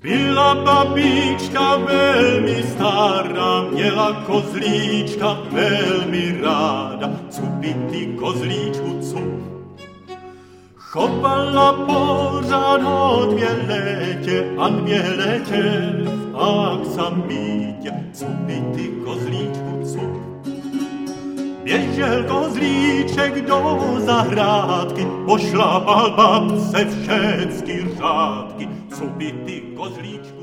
Byla babička veľmi stará, miela kozlíčka veľmi ráda. Cupi ty kozlíčku, cup. Chovala pořád od bielete, an bielete v aksamite. Cupi ty kozlíčku, cup. Biežel kozlíček do zahrádky, pošlapal babce všetky řádky. Cupi ty kozlíčku,